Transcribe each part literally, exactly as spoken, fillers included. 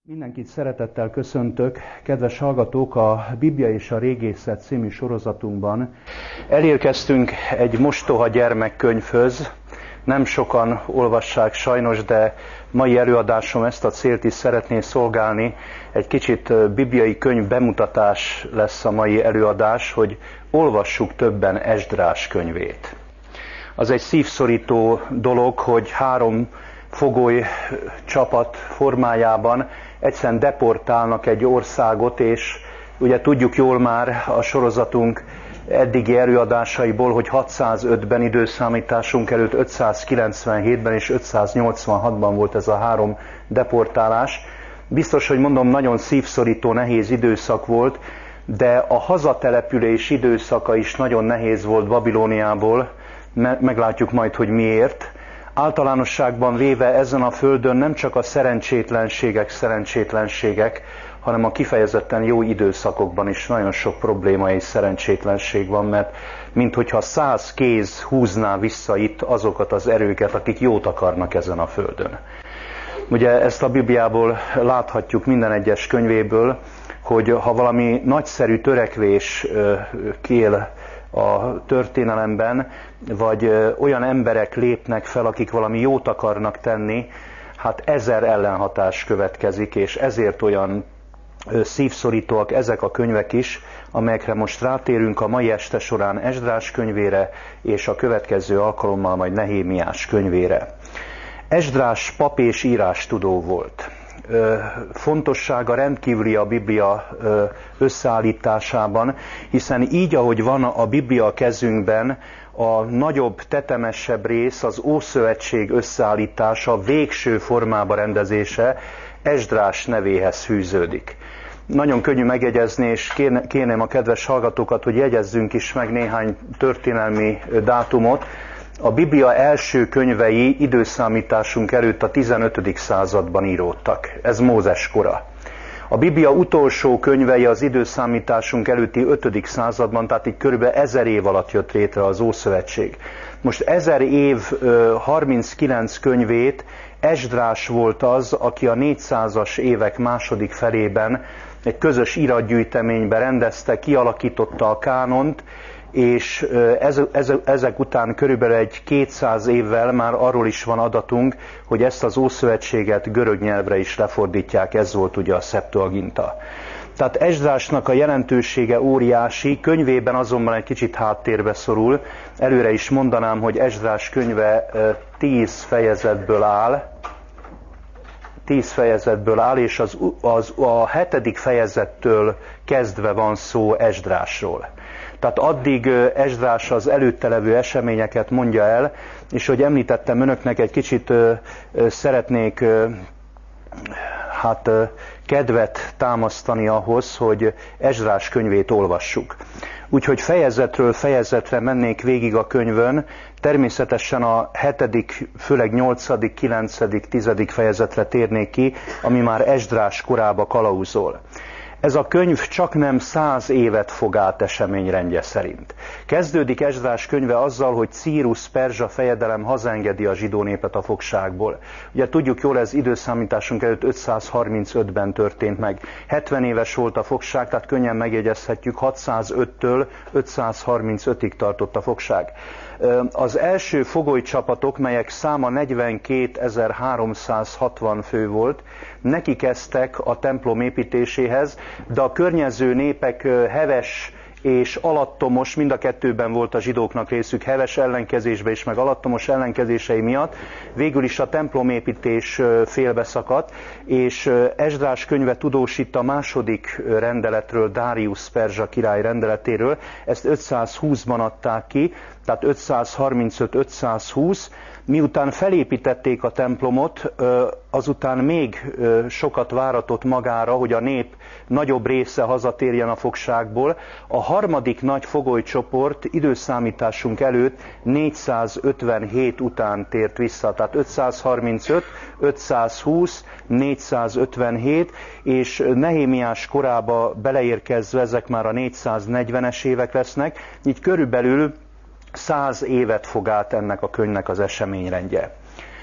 Mindenkit szeretettel köszöntök, kedves hallgatók, a Biblia és a Régészet című sorozatunkban elérkeztünk egy mostoha gyermekkönyvhöz. Nem sokan olvassák sajnos, de mai előadásom ezt a célt is szeretné szolgálni. Egy kicsit bibliai könyv bemutatás lesz a mai előadás, hogy olvassuk többen Esdrás könyvét. Az egy szívszorító dolog, hogy három fogoly csapat formájában egyszerűen deportálnak egy országot, és ugye tudjuk jól már a sorozatunk eddigi előadásaiból, hogy hatszázötben időszámításunk előtt, ötszázkilencvenhétben és ötszáznyolcvanhatban volt ez a három deportálás. Biztos, hogy mondom, nagyon szívszorító, nehéz időszak volt, de a hazatelepülés időszaka is nagyon nehéz volt Babilóniából, meglátjuk majd, hogy miért. Általánosságban véve ezen a földön nem csak a szerencsétlenségek, szerencsétlenségek, hanem a kifejezetten jó időszakokban is nagyon sok probléma és szerencsétlenség van, mert minthogyha száz kéz húzná vissza itt azokat az erőket, akik jót akarnak ezen a földön. Ugye ezt a Bibliából láthatjuk minden egyes könyvéből, hogy ha valami nagyszerű törekvés kél a történelemben, vagy olyan emberek lépnek fel, akik valami jót akarnak tenni, hát ezer ellenhatás következik, és ezért olyan szívszorítóak ezek a könyvek is, amelyekre most rátérünk a mai este során Esdrás könyvére, és a következő alkalommal majd Nehémiás könyvére. Esdrás pap és írástudó volt. Fontossága rendkívüli a Biblia összeállításában, hiszen így, ahogy van a Biblia kezünkben, a nagyobb, tetemesebb rész, az Ószövetség összeállítása, végső formába rendezése Esdrás nevéhez fűződik. Nagyon könnyű megjegyezni, és kérném a kedves hallgatókat, hogy jegyezzünk is meg néhány történelmi dátumot. A Biblia első könyvei időszámításunk előtt a tizenötödik században íródtak. Ez Mózes kora. A Biblia utolsó könyvei az időszámításunk előtti ötödik században, tehát így körülbelül ezer év alatt jött létre az Ószövetség. Most ezer év harminckilenc könyvét Esdrás volt az, aki a négyszázas évek második felében egy közös iratgyűjteménybe rendezte, kialakította a kánont, és ezek után körülbelül egy kétszáz évvel már arról is van adatunk, hogy ezt az Ószövetséget görög nyelvre is lefordítják, ez volt ugye a Septuaginta. Tehát Esdrásnak a jelentősége óriási, könyvében azonban egy kicsit háttérbe szorul. Előre is mondanám, hogy Esdrás könyve tíz fejezetből áll, tíz fejezetből áll, és az, az, a hetedik fejezettől kezdve van szó Esdrásról. Tehát addig Esdrás az előtte levő eseményeket mondja el, és hogy említettem önöknek, egy kicsit szeretnék hát, kedvet támasztani ahhoz, hogy Esdrás könyvét olvassuk. Úgyhogy fejezetről fejezetre mennék végig a könyvön, természetesen a hetedik, főleg nyolcadik, kilencedik, tizedik fejezetre térnék ki, ami már Esdrás korába kalauzol. Ez a könyv csak nem száz évet fog át eseményrendje szerint. Kezdődik Esdrás könyve azzal, hogy Círus perzsa fejedelem hazaengedi a zsidó népet a fogságból. Ugye tudjuk jól, ez időszámításunk előtt ötszázharmincötben történt meg. hetven éves volt a fogság, tehát könnyen megjegyezhetjük, hatszázöttől ötszázharmincötig tartott a fogság. Az első fogolycsapatok, melyek száma negyvenkétezer-háromszázhatvan fő volt, neki kezdtek a templom építéséhez, de a környező népek heves és alattomos, mind a kettőben volt a zsidóknak részük, heves ellenkezésbe és meg alattomos ellenkezései miatt végül is a templomépítés félbeszakadt, és Esdrás könyve tudósít a második rendeletről, Dáriusz perzsa király rendeletéről, ezt ötszázhúszban adták ki, tehát ötszázharmincöt ötszázhúsz, miután felépítették a templomot, azután még sokat váratott magára, hogy a nép nagyobb része hazatérjen a fogságból. A harmadik nagy fogolycsoport időszámításunk előtt négyszázötvenhét után tért vissza, tehát ötszázharmincöt, ötszázhúsz, négyszázötvenhét, és Nehémiás korába beleérkezve ezek már a négyszáznegyvenes évek lesznek, így körülbelül száz évet fog át ennek a könyvnek az eseményrendje.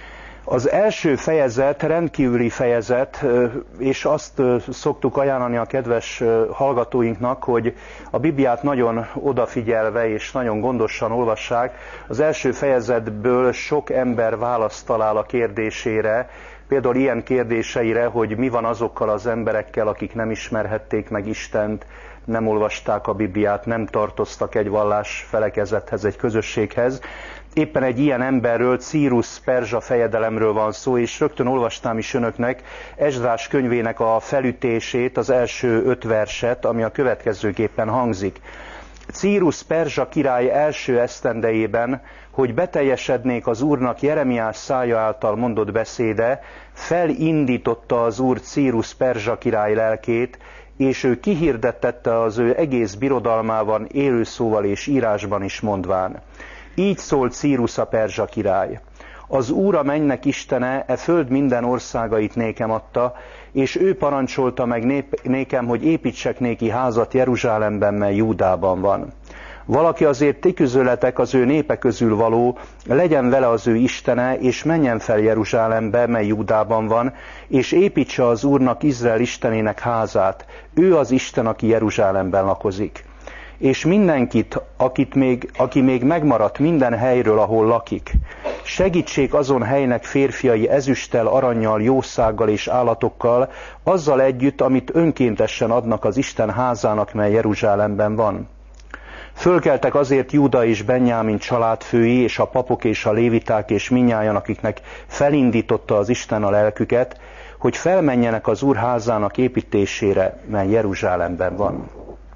Az első fejezet rendkívüli fejezet, és azt szoktuk ajánlani a kedves hallgatóinknak, hogy a Bibliát nagyon odafigyelve és nagyon gondosan olvassák. Az első fejezetből sok ember választ talál a kérdésére, például ilyen kérdéseire, hogy mi van azokkal az emberekkel, akik nem ismerhették meg Istent, nem olvasták a Bibliát, nem tartoztak egy vallás felekezethez, egy közösséghez. Éppen egy ilyen emberről, Círus perzsa fejedelemről van szó, és rögtön olvastám is önöknek Esdrás könyvének a felütését, az első öt verset, ami a következőképpen hangzik. Círus perzsa király első esztendejében, hogy beteljesednék az Úrnak Jeremiás szája által mondott beszéde, felindította az Úr Círus perzsa király lelkét, és ő kihirdettette az ő egész birodalmában élő szóval és írásban is mondván. Így szólt Círus a perzsa király. Az Úr a mennynek Istene e föld minden országait nékem adta, és ő parancsolta meg nép, nékem, hogy építsek néki házat Jeruzsálemben, mely Júdában van. Valaki azért ti közületek az ő népe közül való, legyen vele az ő Istene, és menjen fel Jeruzsálembe, mely Júdában van, és építse az Úrnak, Izrael Istenének házát. Ő az Isten, aki Jeruzsálemben lakozik. És mindenkit, akit még, aki még megmaradt minden helyről, ahol lakik, segítsék azon helynek férfiai ezüsttel, arannyal, jószággal és állatokkal, azzal együtt, amit önkéntesen adnak az Isten házának, mely Jeruzsálemben van. Fölkeltek azért Júda és Benjámin családfői, és a papok és a léviták, és minnyájan, akiknek felindította az Isten a lelküket, hogy felmenjenek az Úr házának építésére, mely Jeruzsálemben van.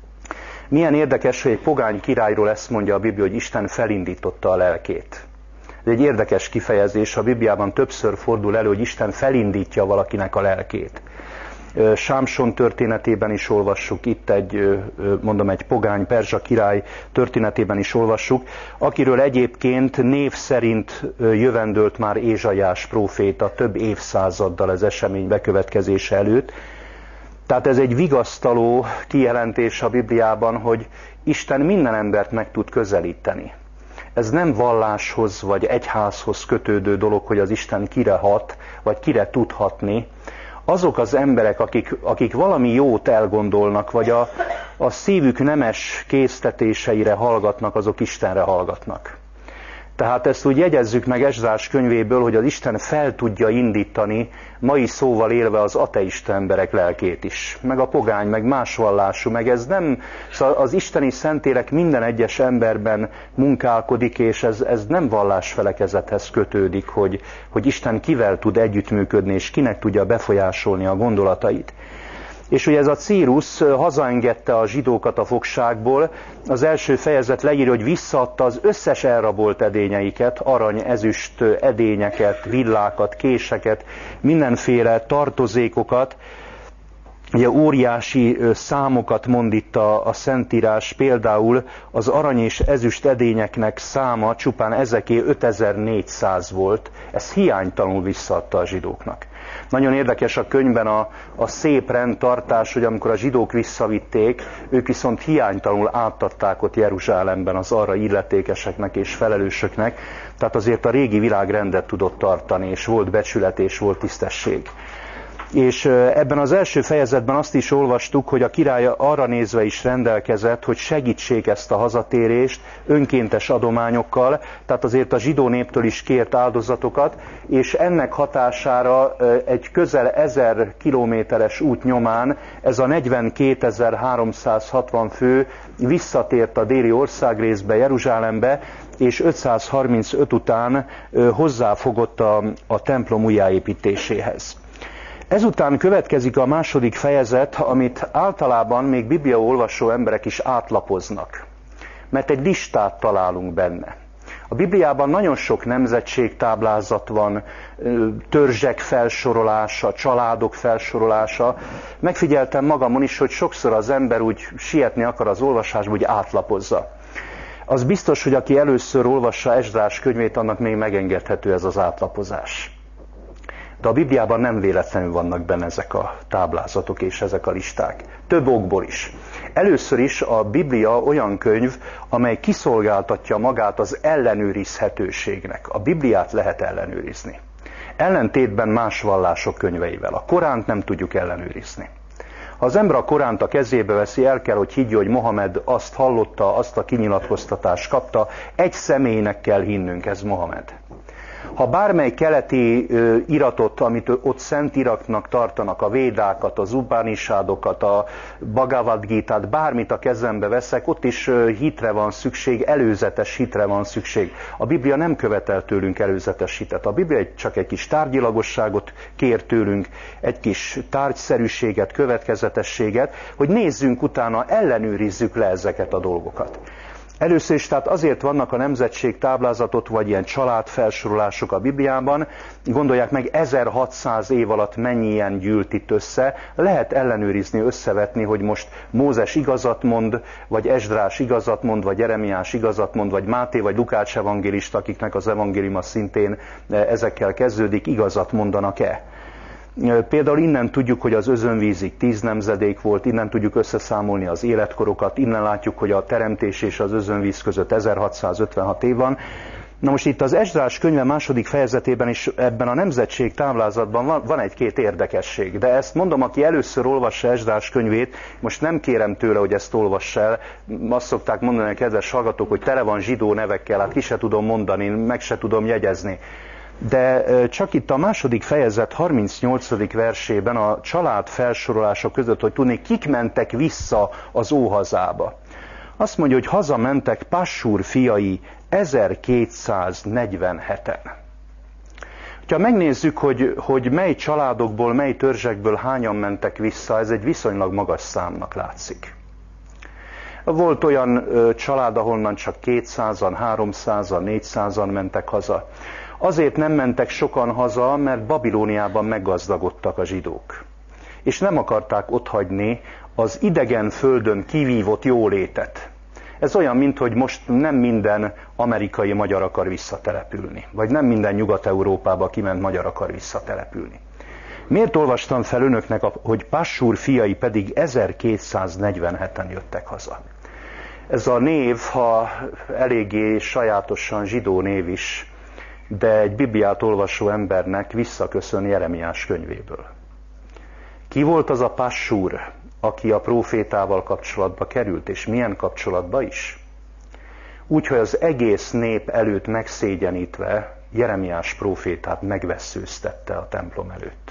Milyen érdekes, hogy egy pogány királyról ezt mondja a Biblia, hogy Isten felindította a lelkét. Ez egy érdekes kifejezés, a Bibliában többször fordul elő, hogy Isten felindítja valakinek a lelkét. Sámson történetében is olvassuk, itt egy, mondom, egy pogány perzsa király történetében is olvassuk, akiről egyébként név szerint jövendölt már Ézsaiás próféta több évszázaddal az esemény bekövetkezése előtt. Tehát ez egy vigasztaló kijelentés a Bibliában, hogy Isten minden embert meg tud közelíteni. Ez nem valláshoz vagy egyházhoz kötődő dolog, hogy az Isten kire hat, vagy kire tud hatni. Azok az emberek, akik, akik valami jót elgondolnak, vagy a, a szívük nemes késztetéseire hallgatnak, azok Istenre hallgatnak. Tehát ezt úgy jegyezzük meg Esdrás könyvéből, hogy az Isten fel tudja indítani, mai szóval élve, az ateista emberek lelkét is. Meg a pogány, meg más vallású, meg ez nem, szóval az isteni szentélek minden egyes emberben munkálkodik, és ez, ez nem vallásfelekezethez kötődik, hogy, hogy Isten kivel tud együttműködni, és kinek tudja befolyásolni a gondolatait. És ugye ez a Círus hazaengedte a zsidókat a fogságból, az első fejezet leírja, hogy visszaadta az összes elrabolt edényeiket, arany, ezüst edényeket, villákat, késeket, mindenféle tartozékokat. Ugye óriási számokat mond itt a, a Szentírás, például az arany és ezüst edényeknek száma csupán ezeké ötezer-négyszáz volt, ez hiánytalanul visszaadta a zsidóknak. Nagyon érdekes a könyvben a, a szép rendtartás, hogy amikor a zsidók visszavitték, ők viszont hiánytalanul átadták ott Jeruzsálemben az arra illetékeseknek és felelősöknek, tehát azért a régi világ rendet tudott tartani, és volt becsület és volt tisztesség. És ebben az első fejezetben azt is olvastuk, hogy a király arra nézve is rendelkezett, hogy segítsék ezt a hazatérést önkéntes adományokkal, tehát azért a zsidó néptől is kért áldozatokat, és ennek hatására egy közel ezer kilométeres út nyomán ez a negyvenkétezer-háromszázhatvan fő visszatért a déli országrészbe, Jeruzsálembe, és ötszázharmincöt után hozzáfogott a, a templom újjáépítéséhez. Ezután következik a második fejezet, amit általában még bibliaolvasó emberek is átlapoznak, mert egy listát találunk benne. A Bibliában nagyon sok nemzetségtáblázat van, törzsek felsorolása, családok felsorolása. Megfigyeltem magamon is, hogy sokszor az ember úgy sietni akar az olvasásba, hogy átlapozza. Az biztos, hogy aki először olvassa Esdrás könyvét, annak még megengedhető ez az átlapozás. De a Bibliában nem véletlenül vannak benne ezek a táblázatok és ezek a listák. Több okból is. Először is a Biblia olyan könyv, amely kiszolgáltatja magát az ellenőrizhetőségnek. A Bibliát lehet ellenőrizni. ellentétben más vallások könyveivel. A Koránt nem tudjuk ellenőrizni. Ha az ember a Koránt a kezébe veszi, el kell, hogy higgye, hogy Mohamed azt hallotta, azt a kinyilatkoztatást kapta, egy személynek kell hinnünk, ez Mohamed. Ha bármely keleti ö, iratot, amit ott szent iratnak tartanak, a védákat, az Upanishadokat, a Bhagavad Gitát, bármit a kezembe veszek, ott is ö, hitre van szükség, előzetes hitre van szükség. A Biblia nem követel tőlünk előzetes hitet. A Biblia csak egy kis tárgyilagosságot kér tőlünk, egy kis tárgyszerűséget, következetességet, hogy nézzünk utána, ellenőrizzük le ezeket a dolgokat. Először is, tehát azért vannak a nemzetség táblázatot, vagy ilyen családfelsorolások a Bibliában, gondolják meg, ezerhatszáz év alatt mennyi ilyen gyűlt itt össze, lehet ellenőrizni, összevetni, hogy most Mózes igazat mond, vagy Esdrás igazat mond, vagy Jeremiás igazat mond, vagy Máté, vagy Lukács evangélista, akiknek az evangéliuma szintén ezekkel kezdődik, igazat mondanak-e? Például innen tudjuk, hogy az özönvízig tíz nemzedék volt, innen tudjuk összeszámolni az életkorokat, innen látjuk, hogy a teremtés és az özönvíz között ezerhatszázötvenhat év van. Na most itt az Esdrás könyve második fejezetében is ebben a nemzetség táblázatban van, van egy-két érdekesség, de ezt mondom, aki először olvassa Esdrás könyvét, most nem kérem tőle, hogy ezt olvass el, azt szokták mondani a kedves hallgatók, hogy tele van zsidó nevekkel, hát ki se tudom mondani, meg se tudom jegyezni. De csak itt a második fejezet harmincnyolcadik versében a család felsorolása között, hogy tudni, kik mentek vissza az óhazába. Azt mondja, hogy hazamentek Passúr fiai ezerkétszáznegyvenheten. Ha megnézzük, hogy, hogy mely családokból, mely törzsekből hányan mentek vissza, ez egy viszonylag magas számnak látszik. Volt olyan család, ahonnan csak kétszázan, háromszázan, négyszázan mentek haza. Azért nem mentek sokan haza, mert Babilóniában meggazdagodtak a zsidók. És nem akarták otthagyni az idegen földön kivívott jólétet. Ez olyan, mint hogy most nem minden amerikai magyar akar visszatelepülni, vagy nem minden Nyugat-Európába kiment magyar akar visszatelepülni. Miért olvastam fel önöknek, hogy Passúr fiai pedig ezerkétszáznegyvenheten jöttek haza? Ez a név, ha eléggé sajátosan zsidó név is, de egy Bibliát olvasó embernek visszaköszön Jeremiás könyvéből. Ki volt az a Passúr, aki a prófétával kapcsolatba került, és milyen kapcsolatba is? Úgyhogy az egész nép előtt megszégyenítve Jeremiás prófétát megvesszőztette a templom előtt.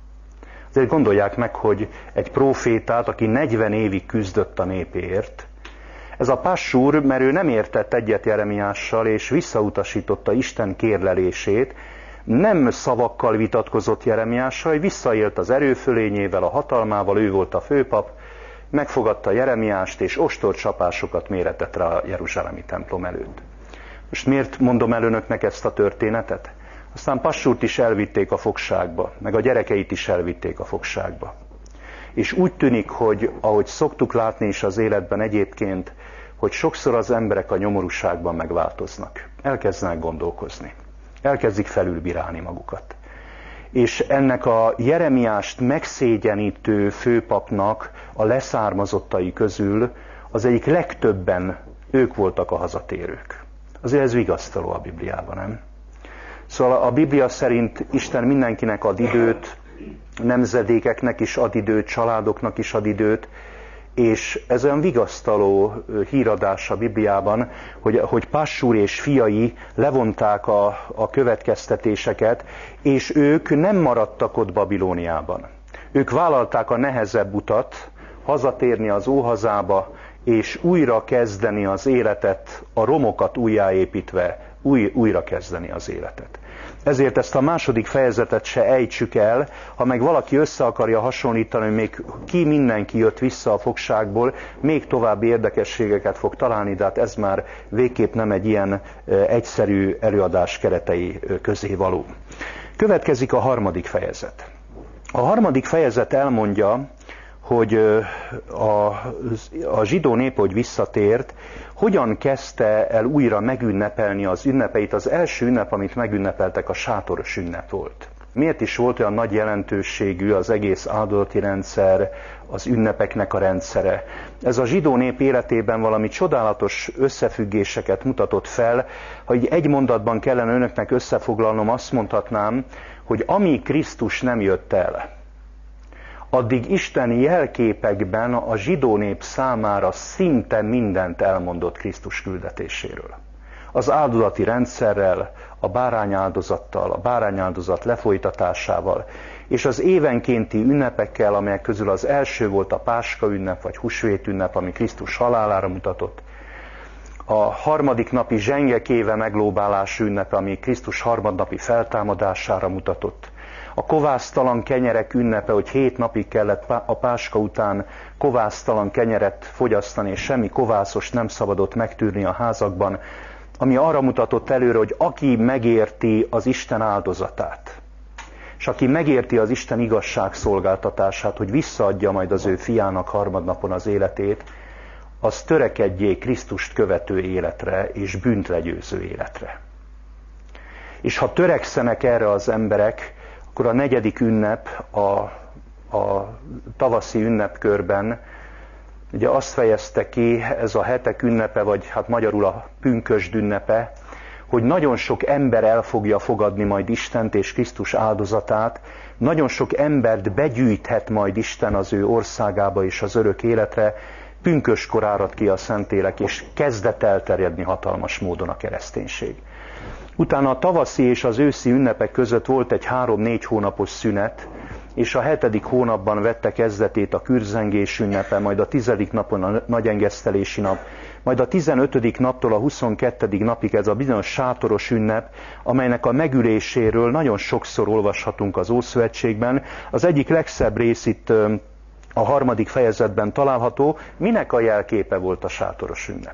Azért gondolják meg, hogy egy prófétát, aki negyven évig küzdött a népért, ez a Passúr, mert ő nem értett egyet Jeremiással, és visszautasította Isten kérlelését, nem szavakkal vitatkozott Jeremiással, hogy visszaélt az erőfölényével, a hatalmával, ő volt a főpap, megfogadta Jeremiást, és ostorcsapásokat méretett rá a jeruzsálemi templom előtt. Most miért mondom el önöknek ezt a történetet? Aztán Passúrt is elvitték a fogságba, meg a gyerekeit is elvitték a fogságba. És úgy tűnik, hogy ahogy szoktuk látni is az életben egyébként, hogy sokszor az emberek a nyomorúságban megváltoznak. Elkezdenek gondolkozni. Elkezdik felülbírálni magukat. És ennek a Jeremiást megszégyenítő főpapnak a leszármazottai közül az egyik legtöbben ők voltak a hazatérők. Azért ez vigasztaló a Bibliában, nem? Szóval a Biblia szerint Isten mindenkinek ad időt, nemzedékeknek is ad időt, családoknak is ad időt, és ez olyan vigasztaló híradás a Bibliában, hogy, hogy Passúr és fiai levonták a, a következtetéseket, és ők nem maradtak ott Babilóniában. Ők vállalták a nehezebb utat, hazatérni az óhazába, és újra kezdeni az életet, a romokat újjáépítve, új, újra kezdeni az életet. Ezért ezt a második fejezetet se ejtsük el, ha meg valaki össze akarja hasonlítani, hogy még ki mindenki jött vissza a fogságból, még további érdekességeket fog találni, de hát ez már végképp nem egy ilyen egyszerű előadás keretei közé való. Következik a harmadik fejezet. A harmadik fejezet elmondja, hogy a, a zsidó nép, hogy visszatért, hogyan kezdte el újra megünnepelni az ünnepeit. Az első ünnep, amit megünnepeltek, a sátoros ünnep volt. Miért is volt olyan nagy jelentőségű az egész áldozati rendszer, az ünnepeknek a rendszere? Ez a zsidó nép életében valami csodálatos összefüggéseket mutatott fel. Ha így egy mondatban kellene önöknek összefoglalnom, azt mondhatnám, hogy amíg Krisztus nem jött el, addig Isten jelképekben a zsidó nép számára szinte mindent elmondott Krisztus küldetéséről. Az áldozati rendszerrel, a bárányáldozattal, a bárányáldozat lefolytatásával, és az évenkénti ünnepekkel, amelyek közül az első volt a Páska ünnep, vagy Húsvét ünnep, ami Krisztus halálára mutatott. A harmadik napi zsengekéve meglóbálás ünnepe, ami Krisztus harmadnapi feltámadására mutatott. A kovásztalan kenyerek ünnepe, hogy hét napig kellett a Páska után kovásztalan kenyeret fogyasztani, és semmi kovászos nem szabadott megtűrni a házakban, ami arra mutatott előre, hogy aki megérti az Isten áldozatát, és aki megérti az Isten igazságszolgáltatását, hogy visszaadja majd az ő fiának harmadnapon az életét, az törekedjék Krisztust követő életre és bűnt legyőző életre. És ha törekszenek erre az emberek, akkor a negyedik ünnep, a, a tavaszi ünnepkörben, ugye azt fejezte ki, ez a hetek ünnepe, vagy hát magyarul a pünkösd ünnepe, hogy nagyon sok ember el fogja fogadni majd Istent és Krisztus áldozatát, nagyon sok embert begyűjthet majd Isten az ő országába és az örök életre, pünköskor árad ki a Szentlélek, és kezdett elterjedni hatalmas módon a kereszténység. Utána a tavaszi és az őszi ünnepek között volt egy három-négy hónapos szünet, és a hetedik hónapban vette kezdetét a kürzengés ünnepe, majd a tizedik napon a nagyengesztelési nap, majd a tizenötödik naptól a huszonkettedik napig ez a bizonyos sátoros ünnep, amelynek a megüléséről nagyon sokszor olvashatunk az Ószövetségben. Az egyik legszebb rész itt a harmadik fejezetben található, minek a jelképe volt a sátoros ünnep.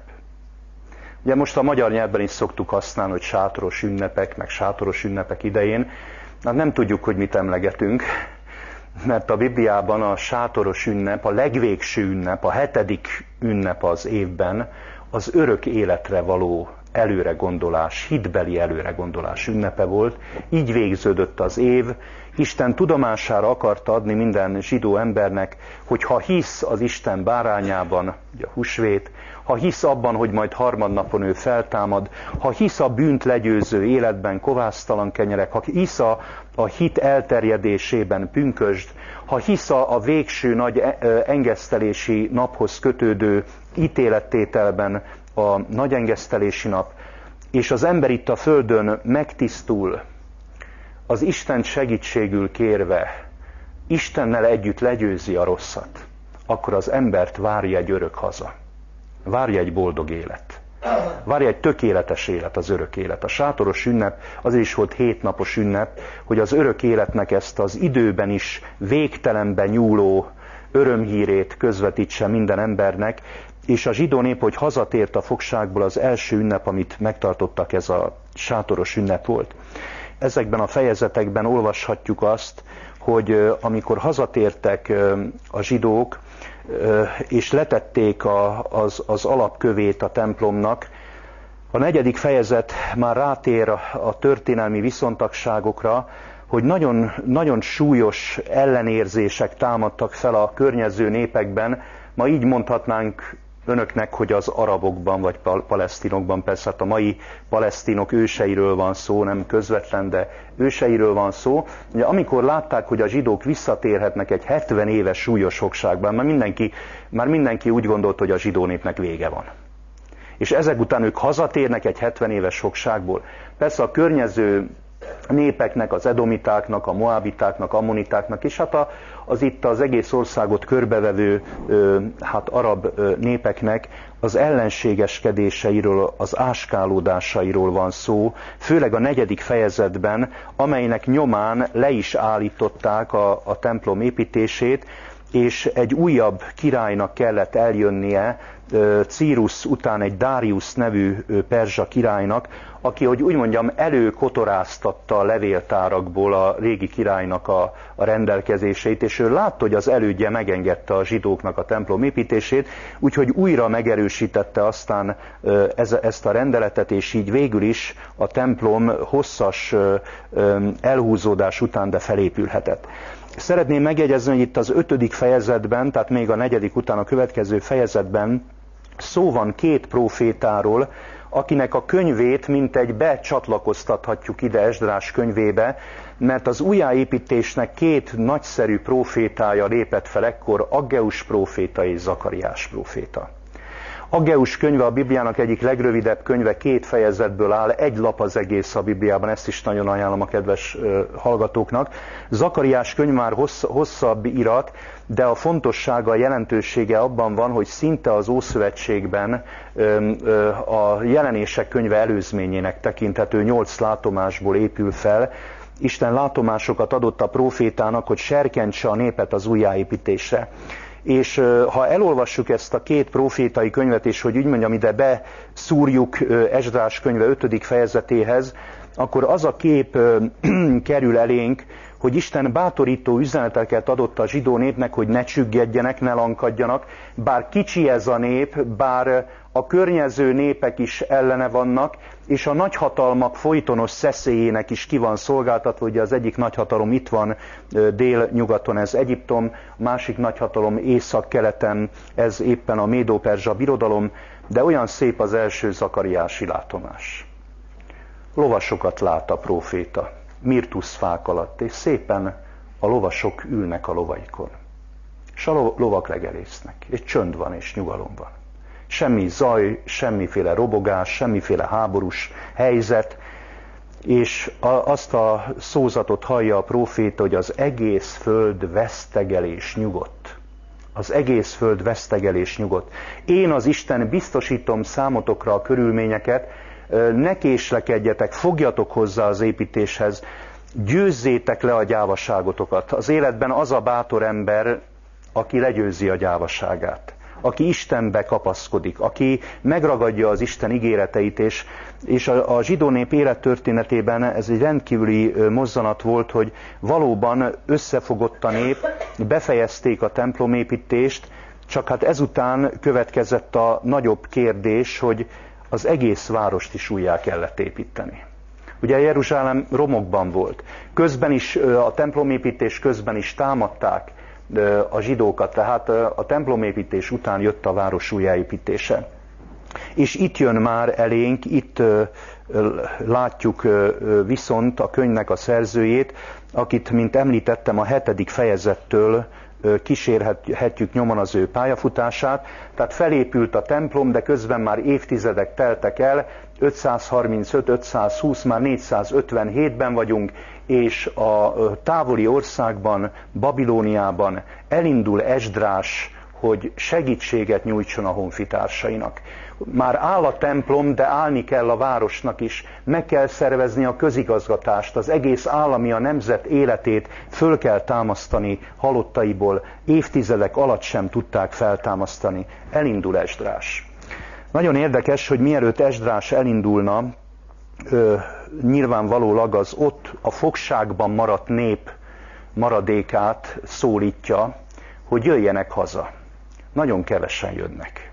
Ugye most a magyar nyelvben is szoktuk használni, hogy sátoros ünnepek, meg sátoros ünnepek idején. Hát nem tudjuk, hogy mit emlegetünk, mert a Bibliában a sátoros ünnep, a legvégső ünnep, a hetedik ünnep az évben az örök életre való előregondolás, hitbeli előregondolás ünnepe volt. Így végződött az év. Isten tudomására akarta adni minden zsidó embernek, hogy ha hisz az Isten bárányában, ugye a húsvét, ha hisz abban, hogy majd harmadnapon ő feltámad, ha hisz a bűnt legyőző életben, kovásztalan kenyerek, ha hisz a, a hit elterjedésében, pünkösd, ha hisz a, a végső nagy engesztelési naphoz kötődő ítélettételben, a nagy engesztelési nap, és az ember itt a földön megtisztul, az Isten segítségül kérve, Istennel együtt legyőzi a rosszat, akkor az embert várja egy örök haza. Várja egy boldog élet. Várja egy tökéletes élet, az örök élet. A sátoros ünnep azért is volt hétnapos ünnep, hogy az örök életnek ezt az időben is végtelenben nyúló örömhírét közvetítse minden embernek, és a zsidó nép, hogy hazatért a fogságból, az első ünnep, amit megtartottak, ez a sátoros ünnep volt. Ezekben a fejezetekben olvashatjuk azt, hogy amikor hazatértek a zsidók, és letették a, az, az alapkövét a templomnak, a negyedik fejezet már rátér a, a történelmi viszontagságokra, hogy nagyon, nagyon súlyos ellenérzések támadtak fel a környező népekben. Ma így mondhatnánk önöknek, hogy az arabokban vagy palesztinokban, persze hát a mai palesztinok őseiről van szó, nem közvetlen, de őseiről van szó. Ugye, amikor látták, hogy a zsidók visszatérhetnek egy hetven éves súlyos fogságban, már mindenki, már mindenki úgy gondolt, hogy a zsidó népnek vége van. És ezek után ők hazatérnek egy hetven éves fogságból. Persze a környező népeknek, az edomitáknak, a moábitáknak, ammonitáknak, és hát a, az itt az egész országot körbevevő hát arab népeknek az ellenségeskedéseiről, az áskálódásairól van szó, főleg a negyedik fejezetben, amelynek nyomán le is állították a, a templom építését, és egy újabb királynak kellett eljönnie, Círus után egy Dáriusz nevű perzsa királynak, aki, hogy úgy mondjam, előkotoráztatta a levéltárakból a régi királynak a, a rendelkezéseit, és ő látta, hogy az elődje megengedte a zsidóknak a templom építését, úgyhogy újra megerősítette aztán ez, ezt a rendeletet, és így végül is a templom hosszas elhúzódás után de felépülhetett. Szeretném megjegyezni, hogy itt az ötödik fejezetben, tehát még a negyedik után a következő fejezetben szó van két prófétáról, akinek a könyvét mintegy becsatlakoztathatjuk ide Esdrás könyvébe, mert az újjáépítésnek két nagyszerű prófétája lépett fel ekkor, Aggeus próféta és Zakariás próféta. Aggeus könyve a Bibliának egyik legrövidebb könyve, két fejezetből áll, egy lap az egész a Bibliában, ezt is nagyon ajánlom a kedves hallgatóknak. Zakariás könyv már hossz, hosszabb irat, de a fontossága, a jelentősége abban van, hogy szinte az Ószövetségben a Jelenések könyve előzményének tekinthető, nyolc látomásból épül fel. Isten látomásokat adott a prófétának, hogy serkentse a népet az újjáépítésre. És ha elolvassuk ezt a két prófétai könyvet, és hogy úgy mondjam, ide beszúrjuk Esdrás könyve ötödik fejezetéhez, akkor az a kép kerül elénk, hogy Isten bátorító üzeneteket adott a zsidó népnek, hogy ne csüggedjenek, ne lankadjanak, bár kicsi ez a nép, bár a környező népek is ellene vannak, és a nagyhatalmak folytonos szeszélyének is ki van szolgáltatva, ugye az egyik nagyhatalom itt van délnyugaton, ez Egyiptom, a másik nagyhatalom északkeleten, ez éppen a Médó-Perzsa birodalom, de olyan szép az első zakariási látomás. Lovasokat lát a próféta, mirtuszfák alatt, és szépen a lovasok ülnek a lovaikon. És a lovak legelésznek, és csönd van, és nyugalom van. Semmi zaj, semmiféle robogás, semmiféle háborús helyzet, és azt a szózatot hallja a próféta, hogy az egész föld vesztegel és nyugodt. Az egész föld vesztegel és nyugodt. Én az Isten biztosítom számotokra a körülményeket, ne késlekedjetek, fogjatok hozzá az építéshez, győzzétek le a gyávaságotokat. Az életben az a bátor ember, aki legyőzi a gyávaságát, aki Istenbe kapaszkodik, aki megragadja az Isten ígéreteit, és, és a, a zsidó nép élettörténetében ez egy rendkívüli mozzanat volt, hogy valóban összefogott a nép, befejezték a templomépítést, csak hát ezután következett a nagyobb kérdés, hogy az egész várost is újjá kellett építeni. Ugye Jeruzsálem romokban volt. Közben is, a templomépítés közben is támadták a zsidókat, tehát a templomépítés után jött a város újjáépítése. És itt jön már elénk, itt látjuk viszont a könyvnek a szerzőjét, akit, mint említettem, a hetedik fejezettől kísérhetjük nyomon az ő pályafutását. Tehát felépült a templom, de közben már évtizedek teltek el, ötszázharmincöt ötszázhúsz, már négyszázötvenhétben vagyunk, és a távoli országban, Babilóniában elindul Esdrás, hogy segítséget nyújtson a honfitársainak. Már áll a templom, de állni kell a városnak is, meg kell szervezni a közigazgatást, az egész állami, a nemzet életét föl kell támasztani halottaiból, évtizedek alatt sem tudták feltámasztani. Elindul Esdrás. Nagyon érdekes, hogy mielőtt Esdrás elindulna, ö, nyilvánvalólag az ott a fogságban maradt nép maradékát szólítja, hogy jöjjenek haza. Nagyon kevesen jönnek.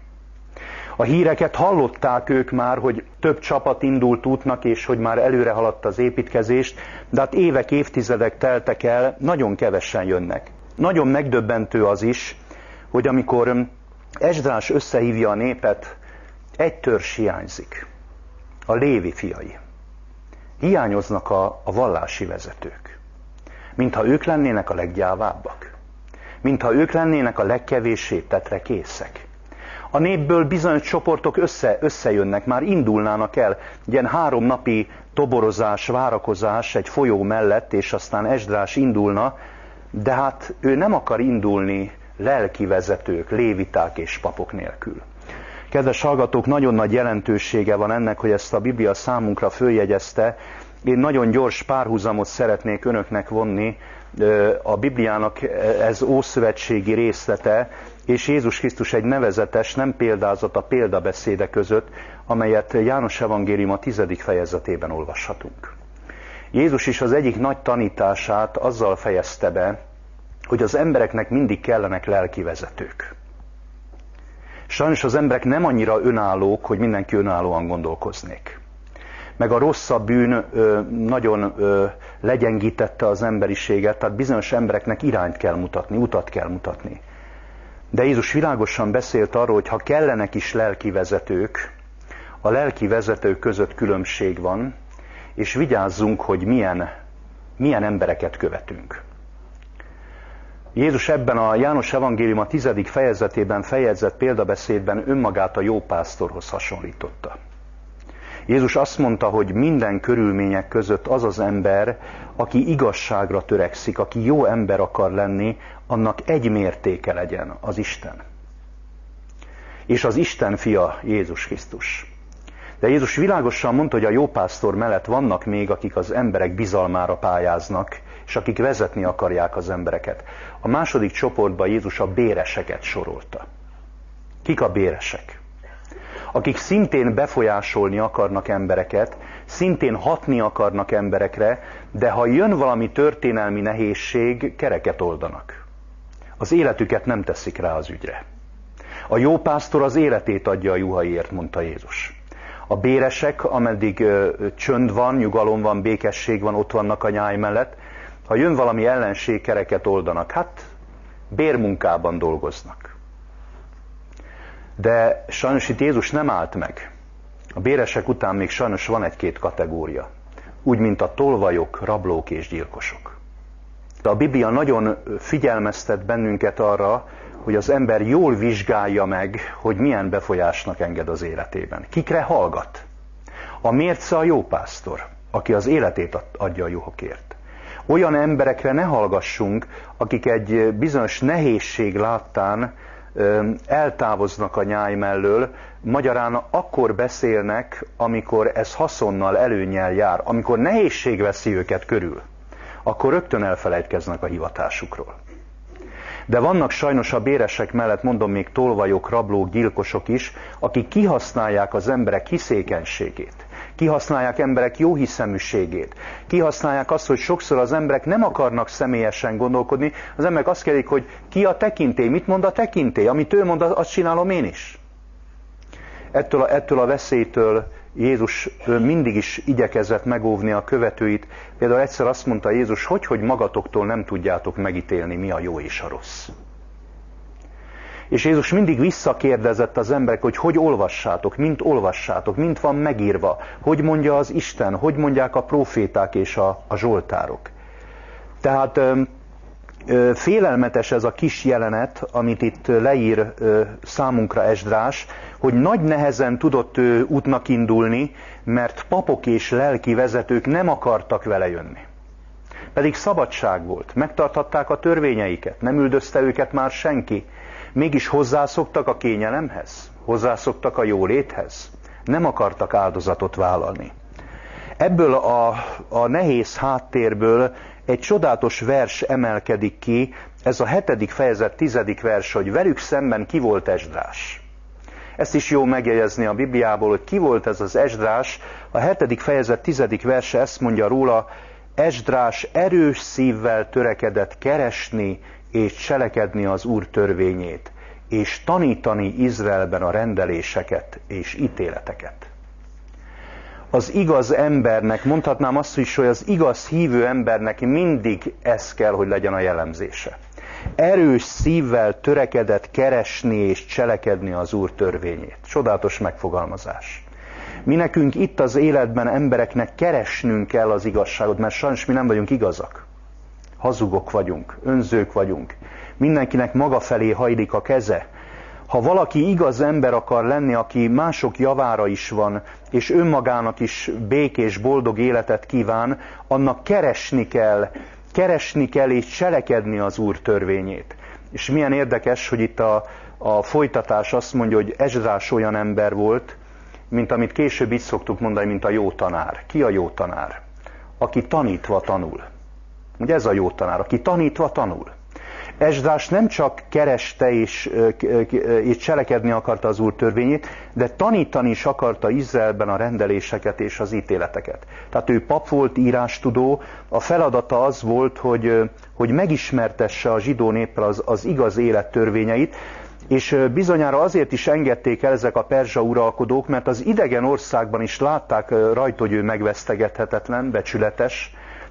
A híreket hallották ők már, hogy több csapat indult útnak, és hogy már előre haladt az építkezést, de hát évek, évtizedek teltek el, nagyon kevesen jönnek. Nagyon megdöbbentő az is, hogy amikor Esdrás összehívja a népet, egy törzs hiányzik. A Lévi fiai. Hiányoznak a, a vallási vezetők. Mintha ők lennének a leggyávábbak. Mintha ők lennének a legkevéssé tetre készek. A népből bizonyos csoportok össze, összejönnek, már indulnának el. Ilyen három napi toborozás, várakozás egy folyó mellett, és aztán Esdrás indulna, de hát ő nem akar indulni lelki vezetők, léviták és papok nélkül. Kedves hallgatók, nagyon nagy jelentősége van ennek, hogy ezt a Biblia számunkra följegyezte. Én nagyon gyors párhuzamot szeretnék önöknek vonni. A Bibliának ez ószövetségi részlete, és Jézus Krisztus egy nevezetes, nem példázat a példabeszéde között, amelyet János evangélium a tizedik fejezetében olvashatunk. Jézus is az egyik nagy tanítását azzal fejezte be, hogy az embereknek mindig kellenek lelki vezetők. Sajnos az emberek nem annyira önállók, hogy mindenki önállóan gondolkoznék. Meg a rossz, a bűn ö, nagyon ö, legyengítette az emberiséget, tehát bizonyos embereknek irányt kell mutatni, utat kell mutatni. De Jézus világosan beszélt arról, hogy ha kellenek is lelki vezetők, a lelki vezetők között különbség van, és vigyázzunk, hogy milyen, milyen embereket követünk. Jézus ebben a János evangélium a tizedik fejezetében feljegyzett példabeszédben önmagát a jó pásztorhoz hasonlította. Jézus azt mondta, hogy minden körülmények között az az ember, aki igazságra törekszik, aki jó ember akar lenni, annak egy mértéke legyen, az Isten. És az Isten fia Jézus Krisztus. De Jézus világosan mondta, hogy a jó pásztor mellett vannak még, akik az emberek bizalmára pályáznak, és akik vezetni akarják az embereket. A második csoportban Jézus a béreseket sorolta. Kik a béresek? Akik szintén befolyásolni akarnak embereket, szintén hatni akarnak emberekre, de ha jön valami történelmi nehézség, kereket oldanak. Az életüket nem teszik rá az ügyre. A jó pásztor az életét adja a juhaiért, mondta Jézus. A béresek, ameddig ö, csönd van, nyugalom van, békesség van, ott vannak a nyáj mellett, ha jön valami ellenség, kereket oldanak. Hát bérmunkában dolgoznak. De sajnos itt Jézus nem állt meg. A béresek után még sajnos van egy-két kategória. Úgy, mint a tolvajok, rablók és gyilkosok. De a Biblia nagyon figyelmeztet bennünket arra, hogy az ember jól vizsgálja meg, hogy milyen befolyásnak enged az életében. Kikre hallgat? A mérce a jó pásztor, aki az életét adja a juhokért. Olyan emberekre ne hallgassunk, akik egy bizonyos nehézség láttán eltávoznak a nyáj mellől, magyarán akkor beszélnek, amikor ez haszonnal, előnnyel jár, amikor nehézség veszi őket körül, akkor rögtön elfelejtkeznek a hivatásukról. De vannak sajnos a béresek mellett, mondom, még tolvajok, rablók, gyilkosok is, akik kihasználják az emberek hiszékenységét. Kihasználják emberek jóhiszeműségét. Kihasználják azt, hogy sokszor az emberek nem akarnak személyesen gondolkodni. Az emberek azt kérdik, hogy ki a tekintély, mit mond a tekintély? Amit ő mond, azt csinálom én is. Ettől a, ettől a veszélytől Jézus mindig is igyekezett megóvni a követőit. Például egyszer azt mondta Jézus, hogy, hogy magatoktól nem tudjátok megítélni, mi a jó és a rossz. És Jézus mindig visszakérdezett az emberek, hogy hogy olvassátok, mint olvassátok, mint van megírva, hogy mondja az Isten, hogy mondják a próféták és a, a zsoltárok. Tehát ö, ö, félelmetes ez a kis jelenet, amit itt leír ö, számunkra Esdrás, hogy nagy nehezen tudott ő útnak indulni, mert papok és lelki vezetők nem akartak vele jönni. Pedig szabadság volt, megtarthatták a törvényeiket, nem üldözte őket már senki. Mégis hozzászoktak a kényelemhez, hozzászoktak a jóléthez, nem akartak áldozatot vállalni. Ebből a, a nehéz háttérből egy csodálatos vers emelkedik ki, ez a hetedik fejezet tizedik vers, hogy velük szemben ki volt Esdrás. Ezt is jó megjegyezni a Bibliából, hogy ki volt ez az Esdrás. A hetedik fejezet tizedik verse ezt mondja róla, Esdrás erős szívvel törekedett keresni és cselekedni az Úr törvényét, és tanítani Izraelben a rendeléseket és ítéleteket. Az igaz embernek, mondhatnám azt is, hogy az igaz hívő embernek mindig ez kell, hogy legyen a jellemzése. Erős szívvel törekedett keresni és cselekedni az Úr törvényét. Csodálatos megfogalmazás. Mi nekünk itt az életben embereknek keresnünk kell az igazságot, mert sajnos mi nem vagyunk igazak. Hazugok vagyunk, önzők vagyunk. Mindenkinek maga felé hajlik a keze. Ha valaki igaz ember akar lenni, aki mások javára is van, és önmagának is békés, boldog életet kíván, annak keresni kell, keresni kell és cselekedni az Úr törvényét. És milyen érdekes, hogy itt a, a folytatás azt mondja, hogy Esdrás olyan ember volt, mint amit később így szoktuk mondani, mint a jó tanár. Ki a jó tanár? Aki tanítva tanul. Ugye ez a jó tanár, aki tanítva tanul. Esdrás nem csak kereste és, és cselekedni akarta az Úr törvényét, de tanítani is akarta Izraelben a rendeléseket és az ítéleteket. Tehát ő pap volt, írástudó, a feladata az volt, hogy, hogy megismertesse a zsidó néppel az, az igaz élet törvényeit, és bizonyára azért is engedték el ezek a perzsa uralkodók, mert az idegen országban is látták rajta, hogy ő megvesztegethetetlen, becsületes,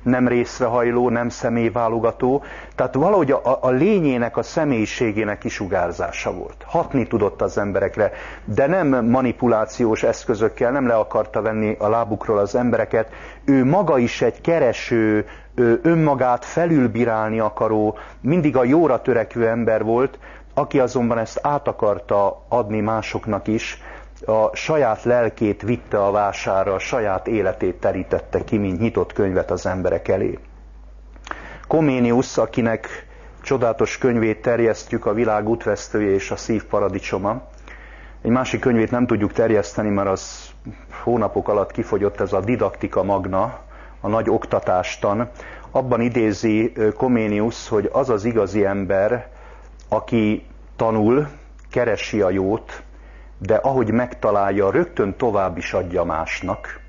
nem részrehajló, nem személyválogató, tehát valahogy a, a lényének, a személyiségének kisugárzása volt. Hatni tudott az emberekre, de nem manipulációs eszközökkel, nem le akarta venni a lábukról az embereket. Ő maga is egy kereső, önmagát felülbírálni akaró, mindig a jóra törekvő ember volt, aki azonban ezt át akarta adni másoknak is, a saját lelkét vitte a vására, a saját életét terítette ki, mint nyitott könyvet az emberek elé. Comenius, akinek csodálatos könyvét terjesztjük, a világ útvesztője és a szív paradicsoma. Egy másik könyvét nem tudjuk terjeszteni, mert az hónapok alatt kifogyott, ez a Didaktika Magna, a nagy oktatástan. Abban idézi Comenius, hogy az az igazi ember, aki tanul, keresi a jót, de ahogy megtalálja, rögtön tovább is adja másnak.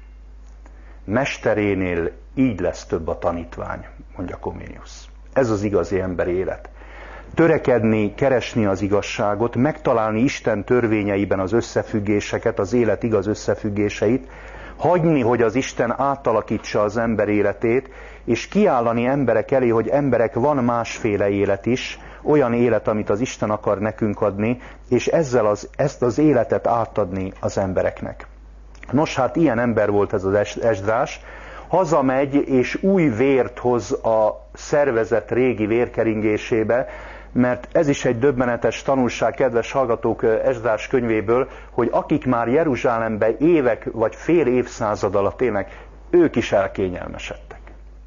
Mesterénél így lesz több a tanítvány, mondja Comenius. Ez az igazi emberi élet. Törekedni, keresni az igazságot, megtalálni Isten törvényeiben az összefüggéseket, az élet igaz összefüggéseit, hagyni, hogy az Isten átalakítsa az ember életét, és kiállani emberek elé, hogy emberek, van másféle élet is, olyan élet, amit az Isten akar nekünk adni, és ezzel az, ezt az életet átadni az embereknek. Nos, hát ilyen ember volt ez az Esdrás, hazamegy és új vért hoz a szervezet régi vérkeringésébe, mert ez is egy döbbenetes tanulság, kedves hallgatók, Esdrás könyvéből, hogy akik már Jeruzsálemben évek vagy fél évszázad alatt élnek, ők is elkényelmesedtek.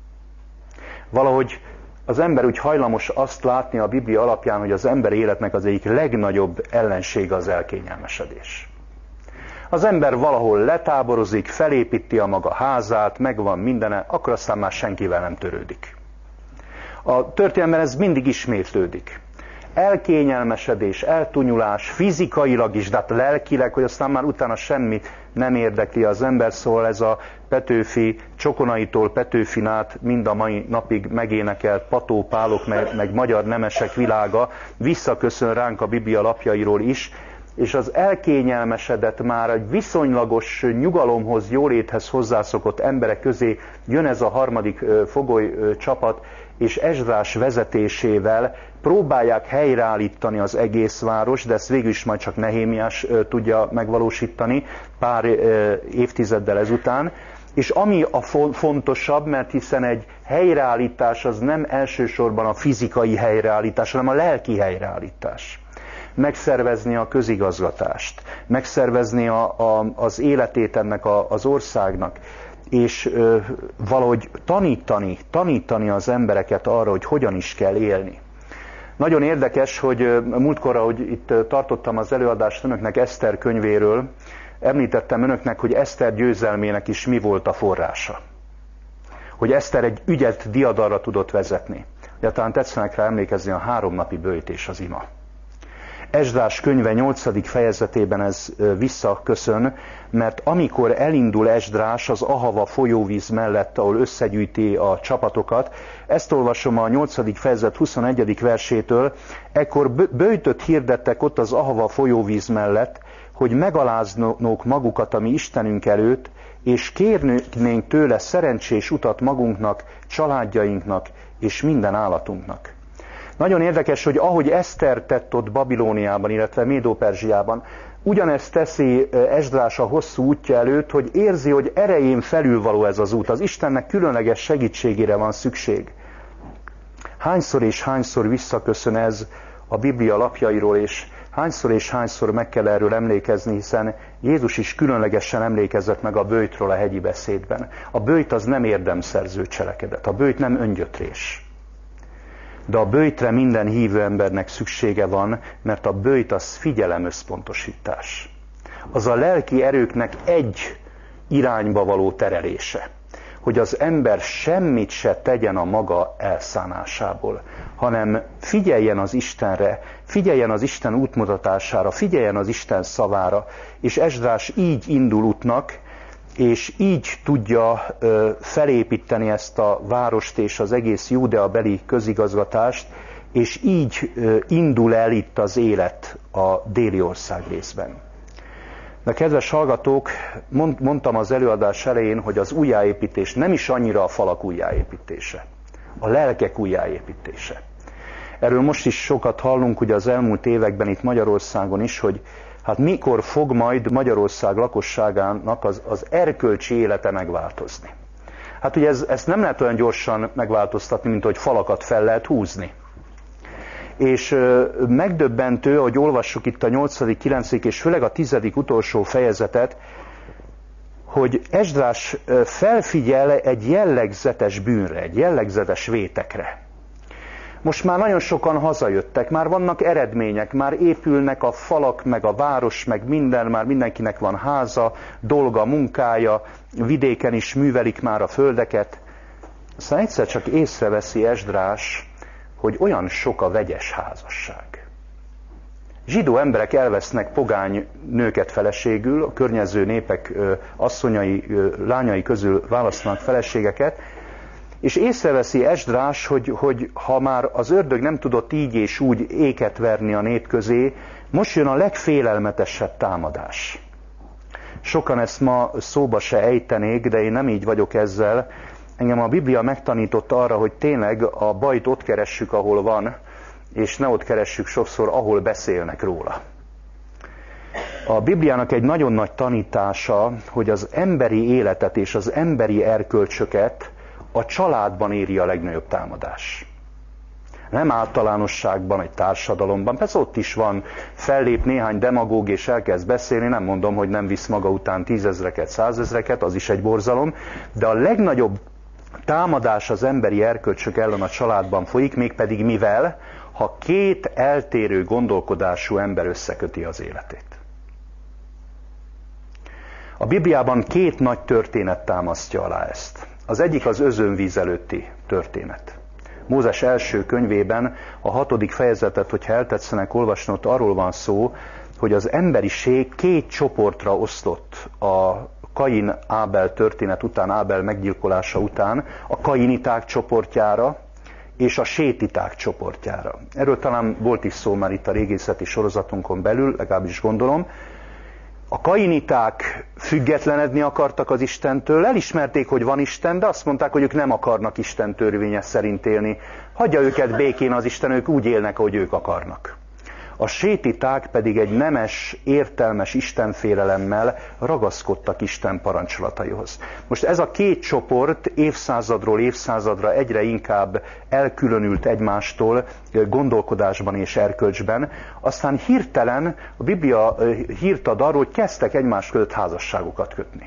Valahogy az ember úgy hajlamos azt látni a Biblia alapján, hogy az ember életnek az egyik legnagyobb ellensége az elkényelmesedés. Az ember valahol letáborozik, felépíti a maga házát, megvan mindene, akkor aztán már senkivel nem törődik. A történelemben ez mindig ismétlődik. Elkényelmesedés, eltunyulás, fizikailag is, de hát lelkileg, hogy aztán már utána semmi nem érdekli az ember, szóval ez a Petőfi, Csokonaitól Petőfin át mind a mai napig megénekelt patópálok, meg, meg magyar nemesek világa visszaköszön ránk a Biblia lapjairól is, és az elkényelmesedett, már egy viszonylagos nyugalomhoz, jóléthez hozzászokott emberek közé jön ez a harmadik fogoly csapat, és Esdrás vezetésével próbálják helyreállítani az egész város, de ezt végül is majd csak Nehémiás tudja megvalósítani pár évtizeddel ezután. És ami a fontosabb, mert hiszen egy helyreállítás az nem elsősorban a fizikai helyreállítás, hanem a lelki helyreállítás. Megszervezni a közigazgatást, megszervezni a, a, az életét ennek a, az országnak, és ö, valahogy tanítani, tanítani az embereket arra, hogy hogyan is kell élni. Nagyon érdekes, hogy múltkor, ahogy itt tartottam az előadást önöknek Eszter könyvéről, említettem önöknek, hogy Eszter győzelmének is mi volt a forrása. Hogy Eszter egy ügyet diadalra tudott vezetni. Ugye talán tetszenek rá emlékezni a háromnapi böjtés az ima. Esdrás könyve nyolcadik fejezetében ez visszaköszön, mert amikor elindul Esdrás az Ahava folyóvíz mellett, ahol összegyűjti a csapatokat, ezt olvasom a nyolcadik fejezet huszonegyedik versétől, ekkor böjtöt hirdettek ott az Ahava folyóvíz mellett, hogy megaláznók magukat a mi Istenünk előtt, és kérnénk tőle szerencsés utat magunknak, családjainknak és minden állatunknak. Nagyon érdekes, hogy ahogy Eszter tett ott Babilóniában, illetve Médó-Perzsiában, ugyanezt teszi Esdrás a hosszú útja előtt, hogy érzi, hogy erején felülvaló ez az út. Az Istennek különleges segítségére van szükség. Hányszor és hányszor visszaköszön ez a Biblia lapjairól, és hányszor és hányszor meg kell erről emlékezni, hiszen Jézus is különlegesen emlékezett meg a böjtről a hegyi beszédben. A böjt az nem érdemszerző cselekedet, a böjt nem öngyötrés. De a böjtre minden hívő embernek szüksége van, mert a böjt az figyelemösszpontosítás. Az a lelki erőknek egy irányba való terelése. Hogy az ember semmit se tegyen a maga elszánásából, hanem figyeljen az Istenre, figyeljen az Isten útmutatására, figyeljen az Isten szavára, és Esdrás így indul útnak, és így tudja ö, felépíteni ezt a várost és az egész Júdea beli közigazgatást, és így ö, indul el itt az élet a déli ország részben. De kedves hallgatók, mond, mondtam az előadás elején, hogy az újjáépítés nem is annyira a falak újjáépítése, a lelkek újjáépítése. Erről most is sokat hallunk ugye az elmúlt években itt Magyarországon is, hogy hát mikor fog majd Magyarország lakosságának az, az erkölcsi élete megváltozni. Hát ugye ez, ezt nem lehet olyan gyorsan megváltoztatni, mint hogy falakat fel lehet húzni. És megdöbbentő, hogy olvassuk itt a nyolcadik, kilencedik és főleg a tizedik utolsó fejezetet, hogy Esdrás felfigyel egy jellegzetes bűnre, egy jellegzetes vétekre. Most már nagyon sokan hazajöttek, már vannak eredmények, már épülnek a falak, meg a város, meg minden, már mindenkinek van háza, dolga, munkája, vidéken is művelik már a földeket. Aztán egyszer csak észreveszi Esdrás, hogy olyan sok a vegyes házasság. Zsidó emberek elvesznek pogány nőket feleségül, a környező népek asszonyai, lányai közül választanak feleségeket, és észreveszi Esdrás, hogy, hogy ha már az ördög nem tudott így és úgy éket verni a nép közé, most jön a legfélelmetesebb támadás. Sokan ezt ma szóba se ejtenék, de én nem így vagyok ezzel. Engem a Biblia megtanított arra, hogy tényleg a bajt ott keressük, ahol van, és ne ott keressük sokszor, ahol beszélnek róla. A Bibliának egy nagyon nagy tanítása, hogy az emberi életet és az emberi erkölcsöket a családban éri a legnagyobb támadás. Nem általánosságban, egy társadalomban, persze ott is van, fellép néhány demagóg és elkezd beszélni, nem mondom, hogy nem visz maga után tízezreket, százezreket, az is egy borzalom, de a legnagyobb támadás az emberi erkölcsök ellen a családban folyik, mégpedig mivel, ha két eltérő gondolkodású ember összeköti az életét. A Bibliában két nagy történet támasztja alá ezt. Az egyik az özönvíz előtti történet. Mózes első könyvében a hatodik fejezetet, hogyha eltetszenek olvasni, ott arról van szó, hogy az emberiség két csoportra oszlott a Kain-Ábel történet után, Ábel meggyilkolása után, a kainiták csoportjára és a sétiták csoportjára. Erről talán volt is szó már itt a régészeti sorozatunkon belül, legalábbis gondolom. A kainiták függetlenedni akartak az Istentől, elismerték, hogy van Isten, de azt mondták, hogy ők nem akarnak Isten törvénye szerint élni. Hagyja őket békén az Isten, ők úgy élnek, ahogy ők akarnak. A sétiták pedig egy nemes, értelmes istenfélelemmel ragaszkodtak Isten parancsolataihoz. Most ez a két csoport évszázadról évszázadra egyre inkább elkülönült egymástól gondolkodásban és erkölcsben, aztán hirtelen a Biblia hírt ad arról, hogy kezdtek egymás között házasságokat kötni.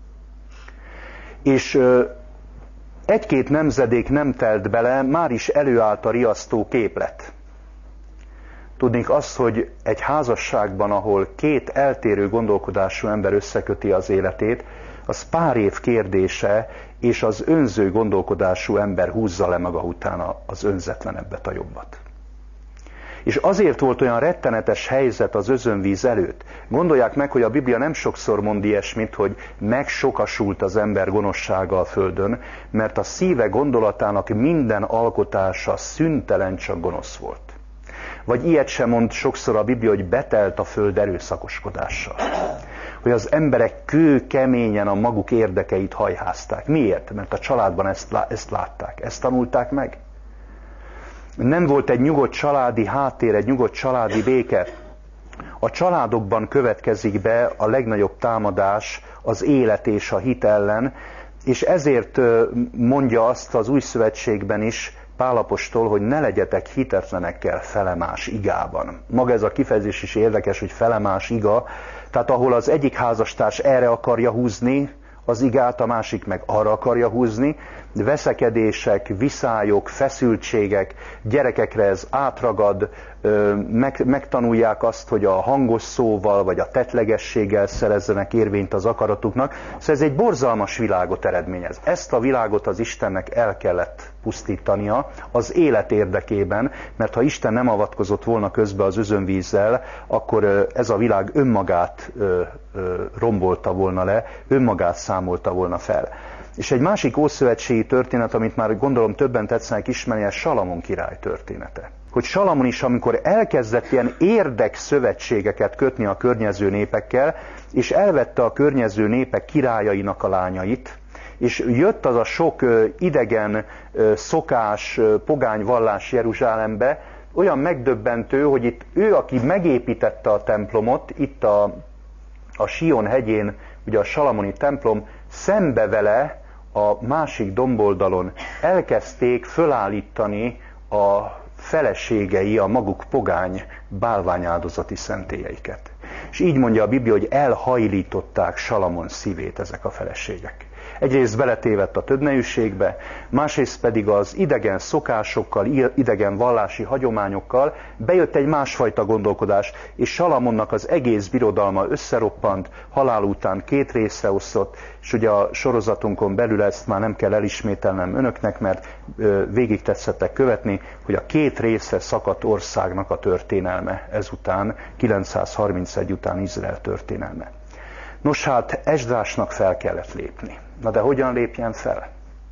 És egy-két nemzedék nem telt bele, már is előállt a riasztó képlet. Tudnék azt, hogy egy házasságban, ahol két eltérő gondolkodású ember összeköti az életét, az pár év kérdése, és az önző gondolkodású ember húzza le maga utána az önzetlenebbet, a jobbat. És azért volt olyan rettenetes helyzet az özönvíz előtt. Gondolják meg, hogy a Biblia nem sokszor mond ilyesmit, hogy megsokasult az ember gonoszsága a földön, mert a szíve gondolatának minden alkotása szüntelen csak gonosz volt. Vagy ilyet sem mond sokszor a Biblia, hogy betelt a föld erőszakoskodással. Hogy az emberek kő keményen a maguk érdekeit hajházták. Miért? Mert a családban ezt, ezt látták, ezt tanulták meg. Nem volt egy nyugodt családi háttér, egy nyugodt családi béke. A családokban következik be a legnagyobb támadás az élet és a hit ellen, és ezért mondja azt az Új Szövetségben is Pál apostol, hogy ne legyetek hitetlenekkel felemás igában. Maga ez a kifejezés is érdekes, hogy felemás iga, tehát ahol az egyik házastárs erre akarja húzni az igát, a másik meg arra akarja húzni, veszekedések, viszályok, feszültségek, gyerekekre ez átragad, meg, megtanulják azt, hogy a hangos szóval vagy a tettlegességgel szerezzenek érvényt az akaratuknak. Szóval ez egy borzalmas világot eredményez. Ezt a világot az Istennek el kellett pusztítania az élet érdekében, mert ha Isten nem avatkozott volna közbe az özönvízzel, akkor ez a világ önmagát rombolta volna le, önmagát számolta volna fel. És egy másik ószövetségi történet, amit már gondolom többen tetszenek ismerni, ez Salamon király története. hogy Salamon is, amikor elkezdett ilyen érdekszövetségeket kötni a környező népekkel, és elvette a környező népek királyainak a lányait, és jött az a sok idegen szokás, pogány vallás Jeruzsálembe, olyan megdöbbentő, hogy itt ő, aki megépítette a templomot, itt a, a Sion hegyén, ugye a salamoni templom, szembe vele a másik domboldalon elkezdték fölállítani a feleségei a maguk pogány bálványáldozati szentélyeiket. És így mondja a Biblia, hogy elhajlították Salamon szívét ezek a feleségek. Egyrészt beletévedt a többnejűségbe, másrészt pedig az idegen szokásokkal, idegen vallási hagyományokkal bejött egy másfajta gondolkodás, és Salamonnak az egész birodalma összeroppant, halál után két részre osztott, és ugye a sorozatunkon belül ezt már nem kell elismételnem önöknek, mert végig tetszettek követni, hogy a két részre szakadt országnak a történelme ezután, kilencszázharmincegy után Izrael történelme. Nos hát, Esdrásnak fel kellett lépni. Na de hogyan lépjen fel?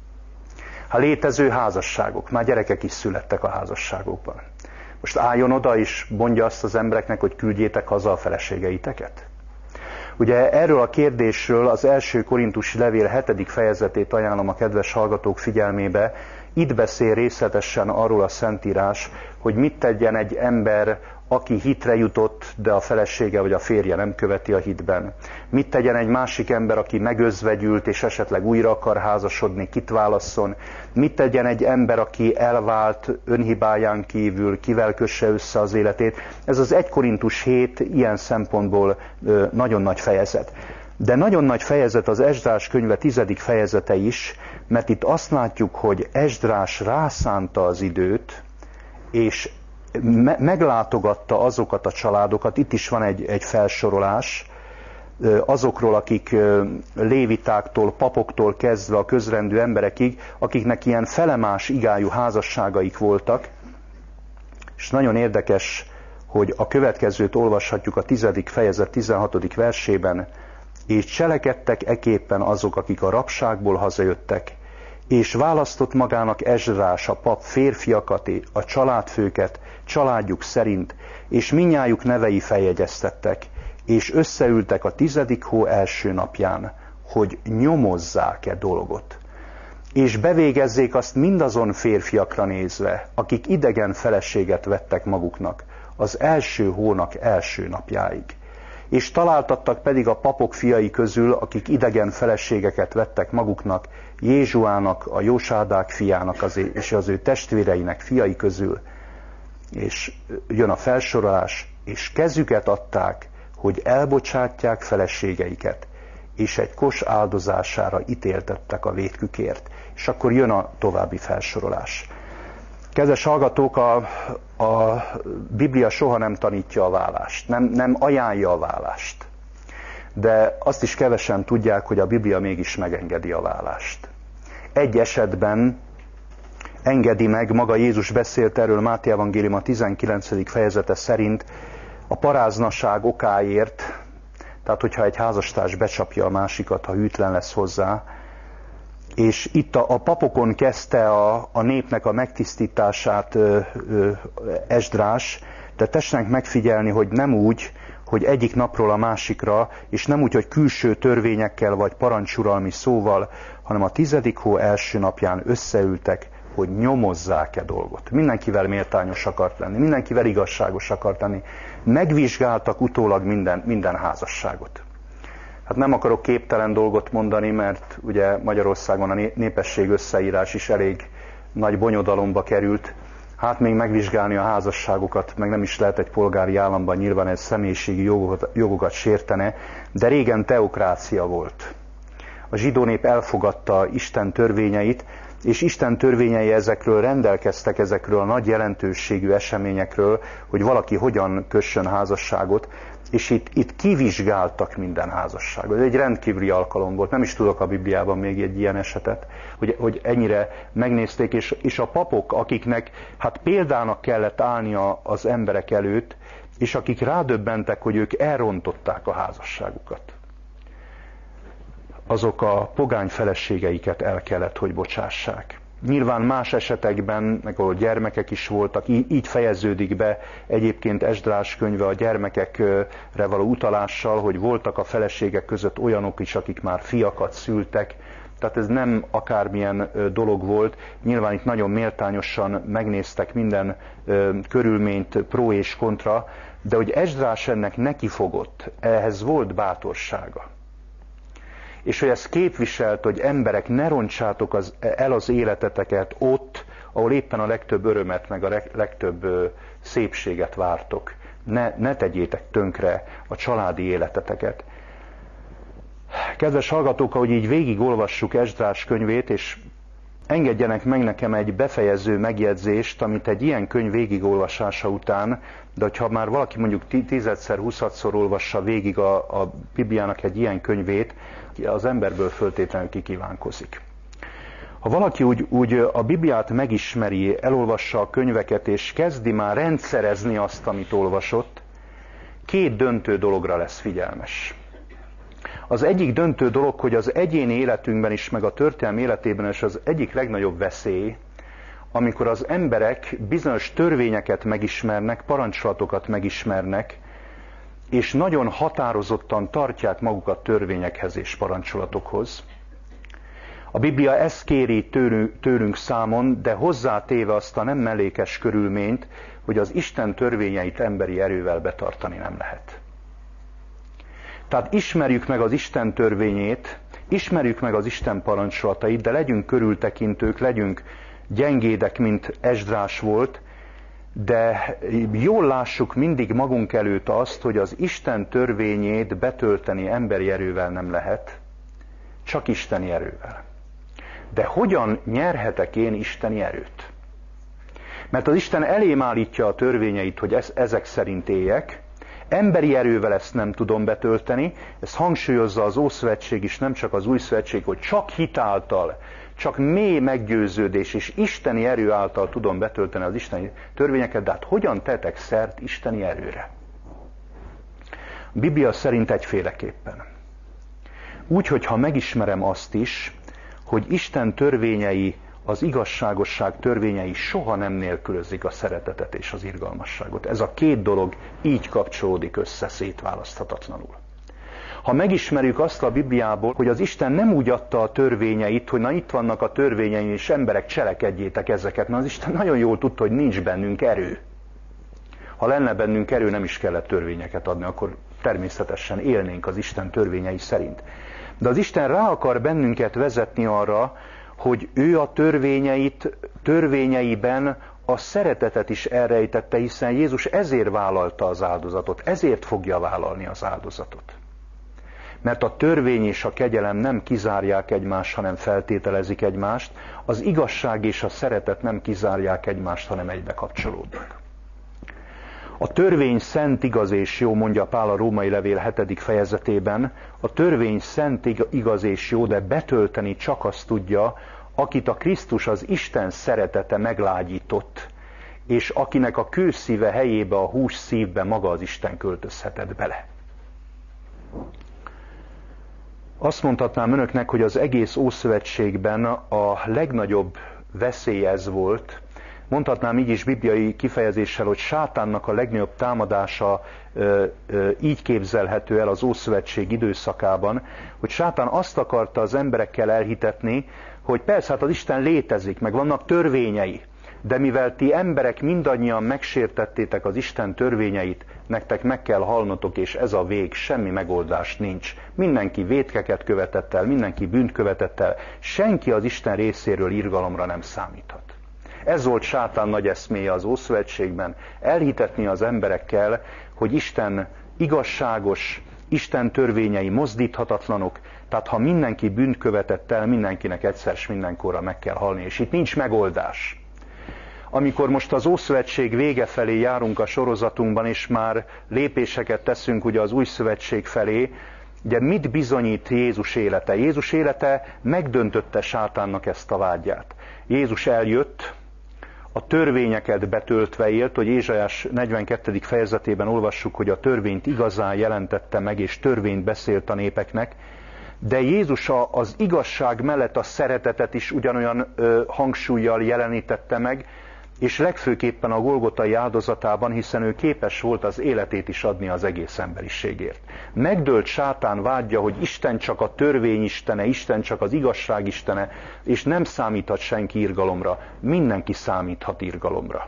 Ha létező házasságok, már gyerekek is születtek a házasságokban. Most álljon oda és mondja azt az embereknek, hogy küldjétek haza a feleségeiteket? Ugye erről a kérdésről az első korintusi levél hetedik fejezetét ajánlom a kedves hallgatók figyelmébe. Itt beszél részletesen arról a Szentírás, hogy mit tegyen egy ember, aki hitre jutott, de a felesége vagy a férje nem követi a hitben. Mit tegyen egy másik ember, aki megözvegyült, és esetleg újra akar házasodni, kit válasszon? Mit tegyen egy ember, aki elvált önhibáján kívül, kivel kösse össze az életét? Ez az egy Korintus hét ilyen szempontból nagyon nagy fejezet. De nagyon nagy fejezet az Esdrás könyve tizedik fejezete is, mert itt azt látjuk, hogy Esdrás rászánta az időt, és me- meglátogatta azokat a családokat, itt is van egy, egy felsorolás, azokról, akik lévitáktól, papoktól kezdve a közrendű emberekig, akiknek ilyen felemás igájú házasságaik voltak, és nagyon érdekes, hogy a következőt olvashatjuk a tizedik fejezet tizenhatodik versében, és cselekedtek eképpen azok, akik a rabságból hazajöttek, és választott magának Esdrás a pap férfiakat, a családfőket, családjuk szerint, és mindnyájuk nevei feljegyeztettek, és összeültek a tizedik hó első napján, hogy nyomozzák-e dolgot. És bevégezzék azt mindazon férfiakra nézve, akik idegen feleséget vettek maguknak, az első hónak első napjáig. És találtattak pedig a papok fiai közül, akik idegen feleségeket vettek maguknak, Jézsuának, a Jósádák fiának az, és az ő testvéreinek fiai közül. És jön a felsorolás, és kezüket adták, hogy elbocsátják feleségeiket, és egy kos áldozására ítéltettek a vétkükért. És akkor jön a további felsorolás. Kedves hallgatók, a, a Biblia soha nem tanítja a vállást, nem, nem ajánlja a vállást. De azt is kevesen tudják, hogy a Biblia mégis megengedi a vállást. Egy esetben engedi meg, maga Jézus beszélt erről Máté evangélium a tizenkilencedik fejezete szerint, a paráznaság okáért, tehát hogyha egy házastárs becsapja a másikat, ha hűtlen lesz hozzá, és itt a, a papokon kezdte a, a népnek a megtisztítását ö, ö, Esdrás, de tessenek megfigyelni, hogy nem úgy, hogy egyik napról a másikra, és nem úgy, hogy külső törvényekkel vagy parancsuralmi szóval, hanem a tizedik hó első napján összeültek, hogy nyomozzák-e dolgot. Mindenkivel méltányos akart lenni, mindenkivel igazságos akart lenni. Megvizsgáltak utólag minden, minden házasságot. Hát nem akarok képtelen dolgot mondani, mert ugye Magyarországon a népesség összeírás is elég nagy bonyodalomba került. Hát még megvizsgálni a házasságokat, meg nem is lehet egy polgári államban, nyilván ez személyiségi jogokat, jogokat sértene, de régen teokrácia volt. A zsidó nép elfogadta Isten törvényeit, és Isten törvényei ezekről rendelkeztek, ezekről a nagy jelentőségű eseményekről, hogy valaki hogyan kössön házasságot, és itt, itt kivizsgáltak minden házasságot. Ez egy rendkívüli alkalom volt, nem is tudok a Bibliában még egy ilyen esetet, hogy, hogy ennyire megnézték, és, és a papok, akiknek hát példának kellett állnia az emberek előtt, és akik rádöbbentek, hogy ők elrontották a házasságukat, azok a pogány feleségeiket el kellett, hogy bocsássák. Nyilván más esetekben, meg ahol gyermekek is voltak, így fejeződik be egyébként Esdrás könyve a gyermekekre való utalással, hogy voltak a feleségek között olyanok is, akik már fiakat szültek. Tehát ez nem akármilyen dolog volt. Nyilván itt nagyon méltányosan megnéztek minden körülményt, pro és kontra, de hogy Esdrás ennek nekifogott, ehhez volt bátorsága. És hogy ezt képviselt, hogy emberek, ne roncsátok az, el az életeteket ott, ahol éppen a legtöbb örömet, meg a legtöbb szépséget vártok. Ne, ne tegyétek tönkre a családi életeteket. Kedves hallgatók, ahogy így végigolvassuk Esdrás könyvét, és engedjenek meg nekem egy befejező megjegyzést, amit egy ilyen könyv végigolvasása után, de hogyha már valaki mondjuk tízedszer, huszadszor olvassa végig a, a Bibliának egy ilyen könyvét, az emberből föltétlenül kikívánkozik. Ha valaki úgy, úgy a Bibliát megismeri, elolvassa a könyveket, és kezdi már rendszerezni azt, amit olvasott, két döntő dologra lesz figyelmes. Az egyik döntő dolog, hogy az egyéni életünkben is, meg a történelem életében is az egyik legnagyobb veszély, amikor az emberek bizonyos törvényeket megismernek, parancsolatokat megismernek, és nagyon határozottan tartják magukat törvényekhez és parancsolatokhoz. A Biblia ezt kéri tőlünk számon, de hozzátéve azt a nem mellékes körülményt, hogy az Isten törvényeit emberi erővel betartani nem lehet. Tehát ismerjük meg az Isten törvényét, ismerjük meg az Isten parancsolatait, de legyünk körültekintők, legyünk gyengédek, mint Esdrás volt, de jól lássuk mindig magunk előtt azt, hogy az Isten törvényét betölteni emberi erővel nem lehet, csak isteni erővel. De hogyan nyerhetek én isteni erőt? Mert az Isten elém állítja a törvényeit, hogy ezek szerint éljek, emberi erővel ezt nem tudom betölteni, ezt hangsúlyozza az Ószövetség is, nem csak az Új Szövetség, hogy csak hit által, csak mély meggyőződés és isteni erő által tudom betölteni az isteni törvényeket, de hát hogyan tetek szert isteni erőre? A Biblia szerint egyféleképpen. Úgy, hogyha megismerem azt is, hogy Isten törvényei, az igazságosság törvényei soha nem nélkülözik a szeretetet és az irgalmasságot. Ez a két dolog így kapcsolódik össze szétválaszthatatlanul. Ha megismerjük azt a Bibliából, hogy az Isten nem úgy adta a törvényeit, hogy na itt vannak a törvényei, és emberek cselekedjétek ezeket, mert az Isten nagyon jól tudta, hogy nincs bennünk erő. Ha lenne bennünk erő, nem is kellett törvényeket adni, akkor természetesen élnénk az Isten törvényei szerint. De az Isten rá akar bennünket vezetni arra, hogy ő a törvényeit, törvényeiben a szeretetet is elrejtette, hiszen Jézus ezért vállalta az áldozatot, ezért fogja vállalni az áldozatot. Mert a törvény és a kegyelem nem kizárják egymást, hanem feltételezik egymást, az igazság és a szeretet nem kizárják egymást, hanem egybe kapcsolódnak. A törvény szent, igaz és jó, mondja Pál a Római levél hetedik fejezetében, a törvény szent, igaz és jó, de betölteni csak azt tudja, akit a Krisztus, az Isten szeretete meglágyított, és akinek a kőszíve helyébe, a hús szívbe maga az Isten költözhetett bele. Azt mondhatnám önöknek, hogy az egész Ószövetségben a legnagyobb veszély ez volt. Mondhatnám így is bibliai kifejezéssel, hogy sátánnak a legnagyobb támadása ö, ö, így képzelhető el az Ószövetség időszakában, hogy sátán azt akarta az emberekkel elhitetni, hogy persze hát az Isten létezik, meg vannak törvényei, de mivel ti emberek mindannyian megsértettétek az Isten törvényeit, nektek meg kell halnotok, és ez a vég, semmi megoldás nincs. Mindenki vétkeket követett el, mindenki bűnt követett el, senki az Isten részéről irgalomra nem számíthat. Ez volt sátán nagy eszméje az Ószövetségben, elhitetni az emberekkel, hogy Isten igazságos, Isten törvényei mozdíthatatlanok, tehát ha mindenki bűnt követett el, mindenkinek egyszer s mindenkorra meg kell halni, és itt nincs megoldás. Amikor most az Ószövetség vége felé járunk a sorozatunkban, és már lépéseket teszünk ugye az Új Szövetség felé, ugye mit bizonyít Jézus élete? Jézus élete megdöntötte sátánnak ezt a vágyát. Jézus eljött, a törvényeket betöltve élt, hogy Ézsaiás negyvenkettedik fejezetében olvassuk, hogy a törvényt igazán jelentette meg, és törvényt beszélt a népeknek. De Jézus az igazság mellett a szeretetet is ugyanolyan ö, hangsúllyal jelenítette meg, és legfőképpen a Golgotai áldozatában, hiszen ő képes volt az életét is adni az egész emberiségért. Megdőlt sátán vágyja, hogy Isten csak a törvény istene, Isten csak az igazság istene, és nem számíthat senki irgalomra. Mindenki számíthat irgalomra.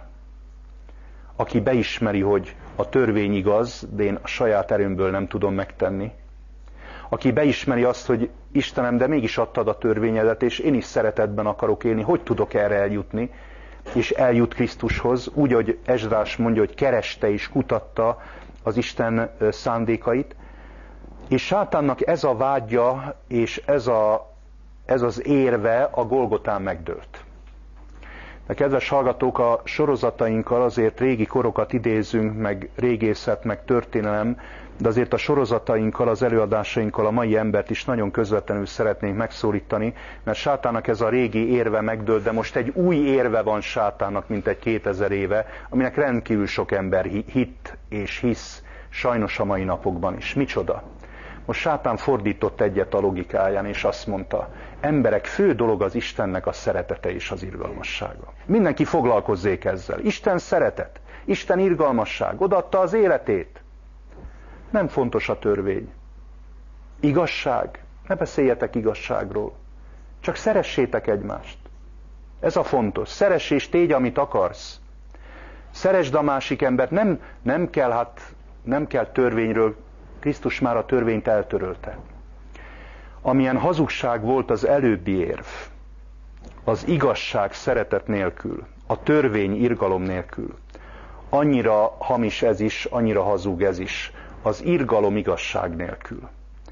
Aki beismeri, hogy a törvény igaz, de én a saját erőmből nem tudom megtenni. Aki beismeri azt, hogy Istenem, de mégis adtad a törvényedet, és én is szeretetben akarok élni, hogy tudok erre eljutni? És eljut Krisztushoz, úgy, hogy Esdrás mondja, hogy kereste és kutatta az Isten szándékait. És sátánnak ez a vágya, és ez, a, ez az érve a Golgotán megdőlt. De kedves hallgatók, a sorozatainkkal azért régi korokat idézünk, meg régészet, meg történelem, de azért a sorozatainkkal, az előadásainkkal a mai embert is nagyon közvetlenül szeretnénk megszólítani, mert sátánnak ez a régi érve megdőlt, de most egy új érve van sátánnak, mint egy kétezer éve, aminek rendkívül sok ember hitt és hisz, sajnos a mai napokban is. Micsoda? Most sátán fordított egyet a logikáján, és azt mondta, emberek, fő dolog az Istennek a szeretete és az irgalmassága. Mindenki foglalkozzék ezzel. Isten szeretet, Isten irgalmasság, odaadta az életét. Nem fontos a törvény. Igazság, ne beszéljetek igazságról. Csak szeressétek egymást. Ez a fontos. Szeress és tégy, amit akarsz. Szeresd a másik embert. Nem, nem kell, hát, nem kell törvényről. Krisztus már a törvényt eltörölte. Amilyen hazugság volt az előbbi érv, az igazság szeretet nélkül, a törvény irgalom nélkül, annyira hamis ez is, annyira hazug ez is, az irgalom igazság nélkül.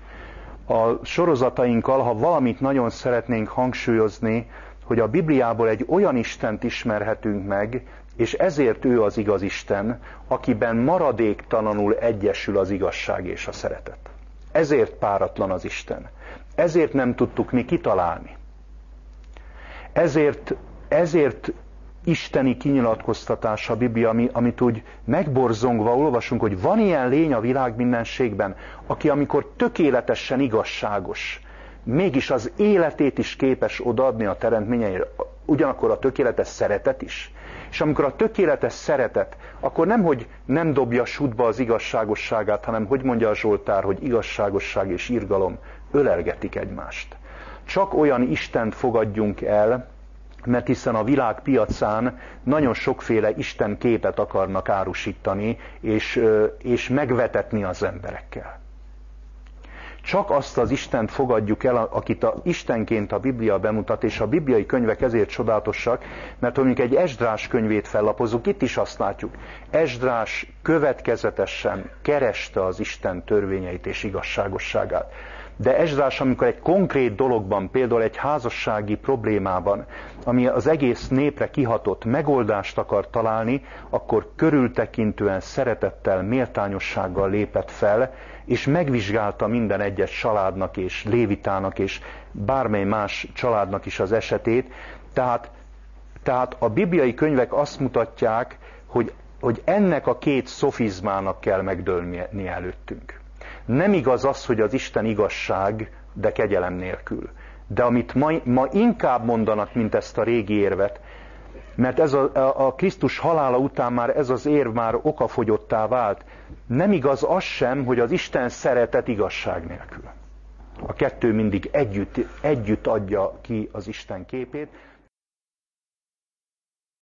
A sorozatainkkal, ha valamit nagyon szeretnénk hangsúlyozni, hogy a Bibliából egy olyan Istent ismerhetünk meg, és ezért ő az igaz Isten, akiben maradéktalanul egyesül az igazság és a szeretet. Ezért páratlan az Isten. Ezért nem tudtuk mi kitalálni. Ezért, ezért isteni kinyilatkoztatás a Biblia, ami, amit úgy megborzongva olvasunk, hogy van ilyen lény a világ mindenségben, aki amikor tökéletesen igazságos, mégis az életét is képes odaadni a teremtményeire, ugyanakkor a tökéletes szeretet is. És amikor a tökéletes szeretet, akkor nem, hogy nem dobja sútba az igazságosságát, hanem, hogy mondja a Zsoltár, hogy igazságosság és irgalom ölelgetik egymást. Csak olyan Istent fogadjunk el, mert hiszen a világ piacán nagyon sokféle Isten képet akarnak árusítani, és, és megvetetni az emberekkel. Csak azt az Istent fogadjuk el, akit a Istenként a Biblia bemutat, és a bibliai könyvek ezért csodálatosak, mert ha mondjuk egy Esdrás könyvét fellapozunk, itt is azt látjuk. Esdrás következetesen kereste az Isten törvényeit és igazságosságát. De Esdrás, amikor egy konkrét dologban, például egy házassági problémában, ami az egész népre kihatott, megoldást akar találni, akkor körültekintően, szeretettel, méltányossággal lépett fel, és megvizsgálta minden egyes családnak és lévitának és bármely más családnak is az esetét. Tehát, tehát a bibliai könyvek azt mutatják, hogy, hogy ennek a két szofizmának kell megdőlni előttünk. Nem igaz az, hogy az Isten igazság, de kegyelem nélkül. De amit ma, ma inkább mondanak, mint ezt a régi érvet, mert ez a, a, a Krisztus halála után már ez az érv már okafogyottá vált. Nem igaz az sem, hogy az Isten szeretet igazság nélkül. A kettő mindig együtt, együtt adja ki az Isten képét.